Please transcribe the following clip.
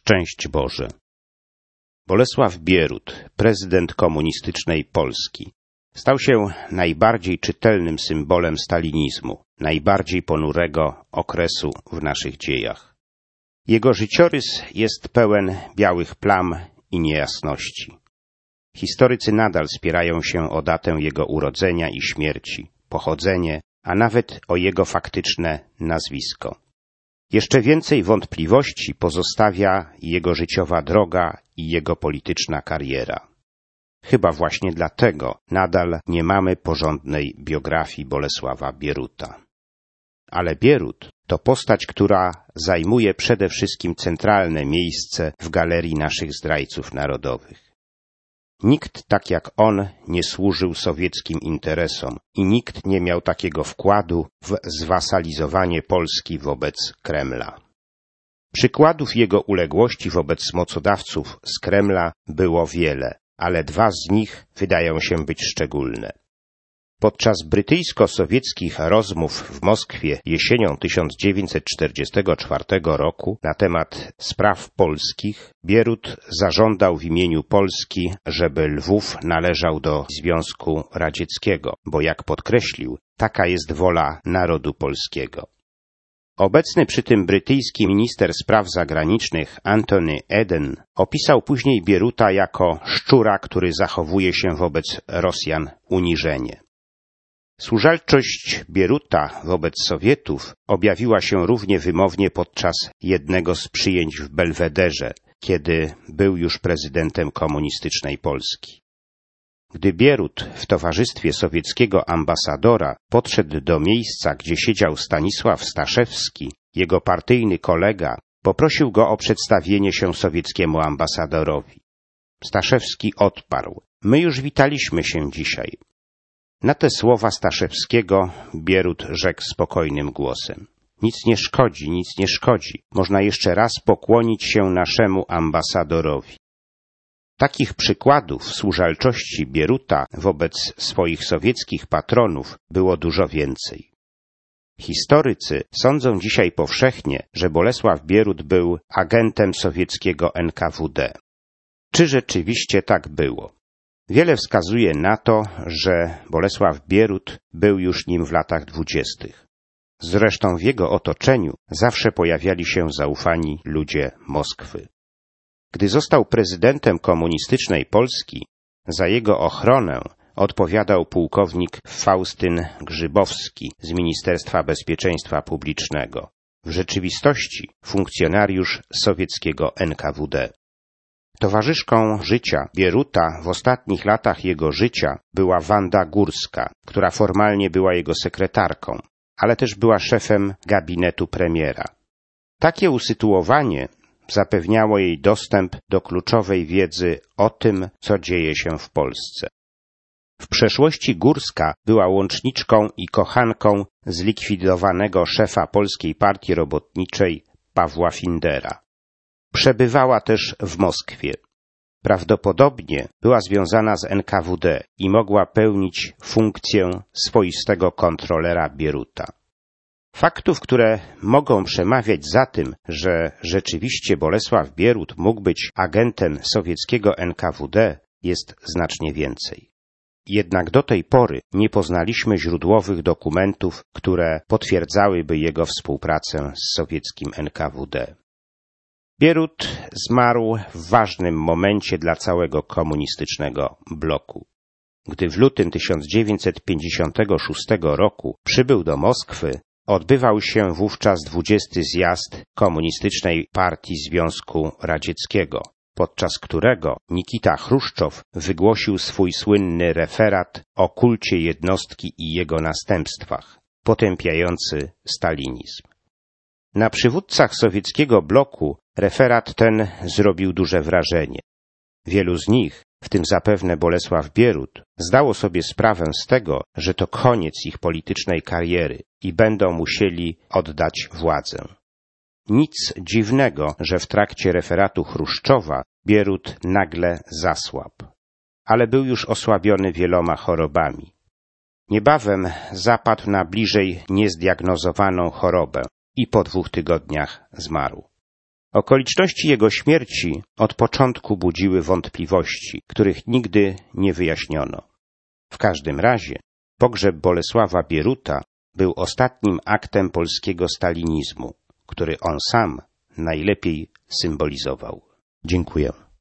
Szczęść Boże. Bolesław Bierut, prezydent komunistycznej Polski, stał się najbardziej czytelnym symbolem stalinizmu, najbardziej ponurego okresu w naszych dziejach. Jego życiorys jest pełen białych plam i niejasności. Historycy nadal spierają się o datę jego urodzenia i śmierci, pochodzenie, a nawet o jego faktyczne nazwisko. Jeszcze więcej wątpliwości pozostawia jego życiowa droga i jego polityczna kariera. Chyba właśnie dlatego nadal nie mamy porządnej biografii Bolesława Bieruta. Ale Bierut to postać, która zajmuje przede wszystkim centralne miejsce w galerii naszych zdrajców narodowych. Nikt tak jak on nie służył sowieckim interesom i nikt nie miał takiego wkładu w zwasalizowanie Polski wobec Kremla. Przykładów jego uległości wobec mocodawców z Kremla było wiele, ale dwa z nich wydają się być szczególne. Podczas brytyjsko-sowieckich rozmów w Moskwie jesienią 1944 roku na temat spraw polskich Bierut zażądał w imieniu Polski, żeby Lwów należał do Związku Radzieckiego, bo jak podkreślił, taka jest wola narodu polskiego. Obecny przy tym brytyjski minister spraw zagranicznych Anthony Eden opisał później Bieruta jako szczura, który zachowuje się wobec Rosjan uniżenie. Służalczość Bieruta wobec Sowietów objawiła się równie wymownie podczas jednego z przyjęć w Belwederze, kiedy był już prezydentem komunistycznej Polski. Gdy Bierut w towarzystwie sowieckiego ambasadora podszedł do miejsca, gdzie siedział Stanisław Staszewski, jego partyjny kolega, poprosił go o przedstawienie się sowieckiemu ambasadorowi. Staszewski odparł: „My już witaliśmy się dzisiaj”. Na te słowa Staszewskiego Bierut rzekł spokojnym głosem: „Nic nie szkodzi, nic nie szkodzi. Można jeszcze raz pokłonić się naszemu ambasadorowi”. Takich przykładów służalczości Bieruta wobec swoich sowieckich patronów było dużo więcej. Historycy sądzą dzisiaj powszechnie, że Bolesław Bierut był agentem sowieckiego NKWD. Czy rzeczywiście tak było? Wiele wskazuje na to, że Bolesław Bierut był już nim w latach 20. Zresztą w jego otoczeniu zawsze pojawiali się zaufani ludzie Moskwy. Gdy został prezydentem komunistycznej Polski, za jego ochronę odpowiadał pułkownik Faustyn Grzybowski z Ministerstwa Bezpieczeństwa Publicznego, w rzeczywistości funkcjonariusz sowieckiego NKWD. Towarzyszką życia Bieruta w ostatnich latach jego życia była Wanda Górska, która formalnie była jego sekretarką, ale też była szefem gabinetu premiera. Takie usytuowanie zapewniało jej dostęp do kluczowej wiedzy o tym, co dzieje się w Polsce. W przeszłości Górska była łączniczką i kochanką zlikwidowanego szefa Polskiej Partii Robotniczej Pawła Findera. Przebywała też w Moskwie. Prawdopodobnie była związana z NKWD i mogła pełnić funkcję swoistego kontrolera Bieruta. Faktów, które mogą przemawiać za tym, że rzeczywiście Bolesław Bierut mógł być agentem sowieckiego NKWD, jest znacznie więcej. Jednak do tej pory nie poznaliśmy źródłowych dokumentów, które potwierdzałyby jego współpracę z sowieckim NKWD. Bierut zmarł w ważnym momencie dla całego komunistycznego bloku. Gdy w lutym 1956 roku przybył do Moskwy, odbywał się wówczas 20. zjazd Komunistycznej Partii Związku Radzieckiego, podczas którego Nikita Chruszczow wygłosił swój słynny referat o kulcie jednostki i jego następstwach, potępiający stalinizm. Na przywódcach sowieckiego bloku referat ten zrobił duże wrażenie. Wielu z nich, w tym zapewne Bolesław Bierut, zdało sobie sprawę z tego, że to koniec ich politycznej kariery i będą musieli oddać władzę. Nic dziwnego, że w trakcie referatu Chruszczowa Bierut nagle zasłabł, ale był już osłabiony wieloma chorobami. Niebawem zapadł na bliżej niezdiagnozowaną chorobę i po 2 tygodniach zmarł. Okoliczności jego śmierci od początku budziły wątpliwości, których nigdy nie wyjaśniono. W każdym razie pogrzeb Bolesława Bieruta był ostatnim aktem polskiego stalinizmu, który on sam najlepiej symbolizował. Dziękuję.